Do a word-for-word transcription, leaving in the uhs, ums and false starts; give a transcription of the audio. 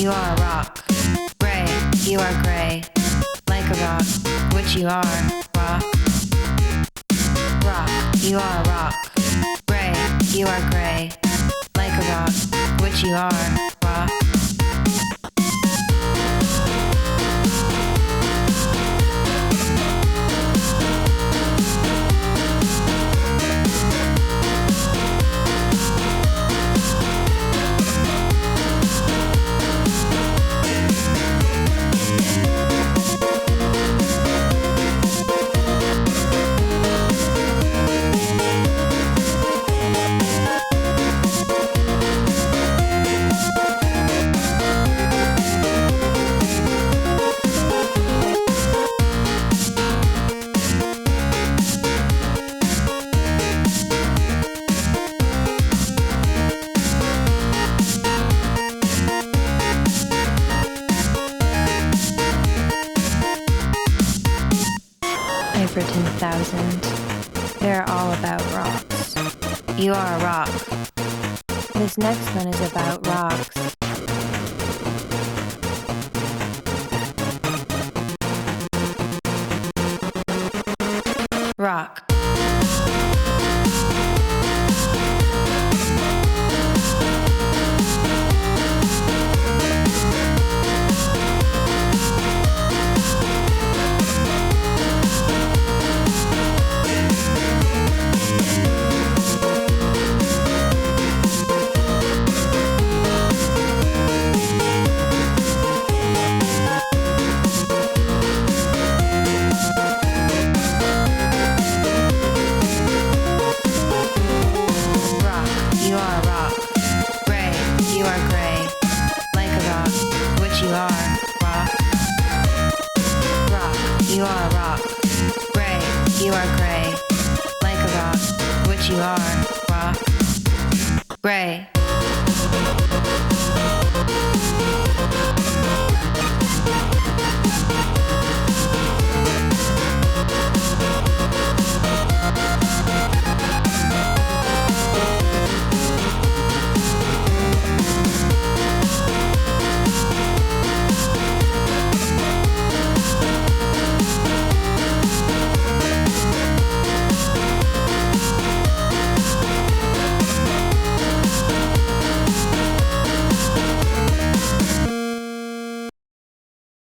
you are a rock. Gray, you are gray, like a rock, which you are, rock. Rock, you are a rock. Gray, you are gray, like a rock, which you are, rock. I've written a thousand. They're all about rocks. You are a rock. This next one is about rocks. Rock. You are a rock. Gray, you are gray, like a rock, which you are, rock. Rock, you are a rock. Gray, you are gray, like a rock, which you are, rock. Gray.